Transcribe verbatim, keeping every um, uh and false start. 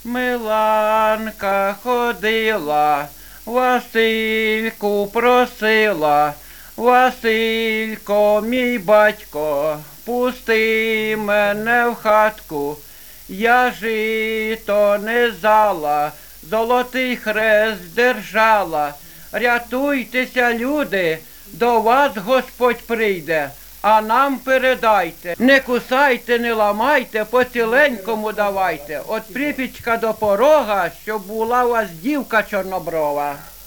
Миланка ходила, Васильку просила, Василько, мій батько, пусти мене в хатку, я жито не зала, золотий хрест держала. Рятуйтеся, люди, до вас Господь прийде, а нам передайте. Не кусайте, не ламайте, по ціленькому давайте. От припічка до порога, щоб була у вас дівка чорноброва.